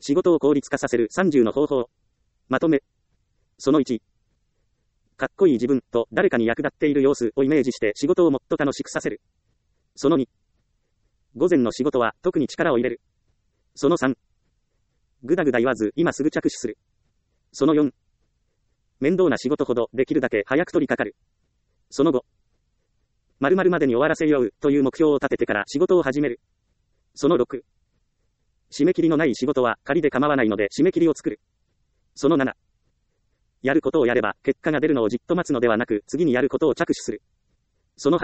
仕事を効率化させる30の方法。まとめ。その1。かっこいい自分と誰かに役立っている様子をイメージして仕事をもっと楽しくさせる。その2。午前の仕事は特に力を入れる。その3。ぐだぐだ言わず今すぐ着手する。その4。面倒な仕事ほどできるだけ早く取り掛かる。その5。〇〇までに終わらせようという目標を立ててから仕事を始める。その6。締め切りのない仕事は仮で構わないので締め切りを作る。その7。やることをやれば結果が出るのをじっと待つのではなく次にやることを着手する。その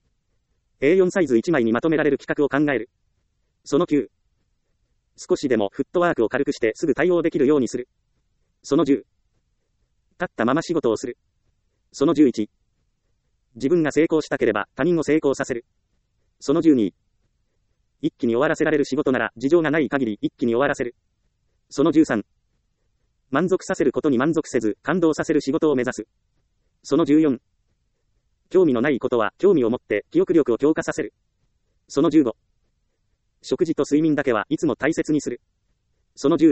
8。A4 サイズ1枚にまとめられる企画を考える。その9。少しでもフットワークを軽くしてすぐ対応できるようにする。その10。立ったまま仕事をする。その11。自分が成功したければ他人を成功させる。その12。一気に終わらせられる仕事なら事情がない限り一気に終わらせる。その13。満足させることに満足せず感動させる仕事を目指す。その14。興味のないことは興味を持って記憶力を強化させる。その15。食事と睡眠だけはいつも大切にする。その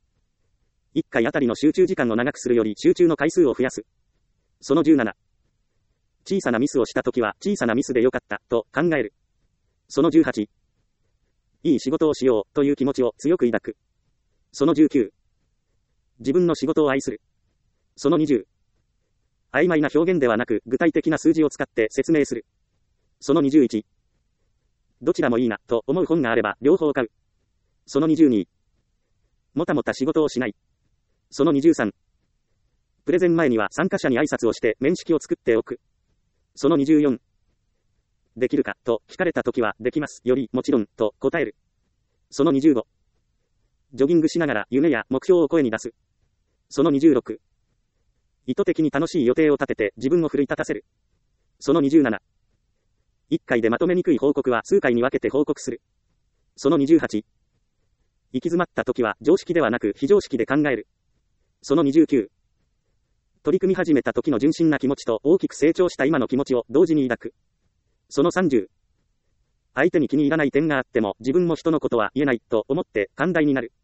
16。1回あたりの集中時間を長くするより集中の回数を増やす。その17。小さなミスをしたときは小さなミスでよかったと考える。その18。いい仕事をしようという気持ちを強く抱く。その19。自分の仕事を愛する。その20。曖昧な表現ではなく具体的な数字を使って説明する。その21。どちらもいいなと思う本があれば両方買う。その22。もたもた仕事をしない。その23。プレゼン前には参加者に挨拶をして面識を作っておく。その24。できるかと聞かれたときはできますよりもちろんと答える。その25。ジョギングしながら夢や目標を声に出す。その26。意図的に楽しい予定を立てて自分を奮い立たせる。その27。1回でまとめにくい報告は数回に分けて報告する。その28。行き詰まった時は常識ではなく非常識で考える。その29。取り組み始めた時の純真な気持ちと大きく成長した今の気持ちを同時に抱く。その30。相手に気に入らない点があっても自分も人のことは言えないと思って寛大になる。